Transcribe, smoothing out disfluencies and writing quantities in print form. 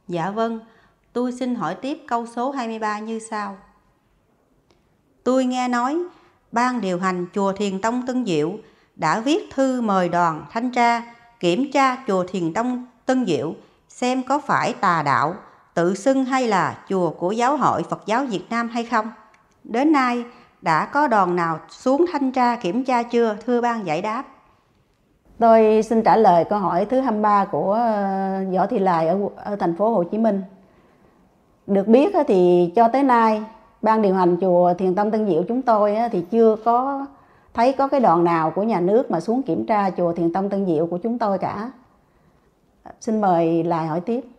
Dạ vâng, tôi xin hỏi tiếp câu số 23 như sau. Tôi nghe nói ban điều hành chùa Thiền Tông Tân Diệu đã viết thư mời đoàn thanh tra kiểm tra chùa Thiền Tông Tân Diệu xem có phải tà đạo tự xưng hay là chùa của Giáo hội Phật giáo Việt Nam hay không. Đến nay đã có đoàn nào xuống thanh tra kiểm tra chưa, thưa ban giải đáp? Tôi xin trả lời câu hỏi thứ 23 của Võ Thị Lài ở thành phố Hồ Chí Minh. Được biết thì cho tới nay ban điều hành chùa Thiền Tông Tân Diệu chúng tôi thì chưa có thấy có cái đoàn nào của nhà nước mà xuống kiểm tra chùa Thiền Tông Tân Diệu của chúng tôi cả. Xin mời Lài hỏi tiếp.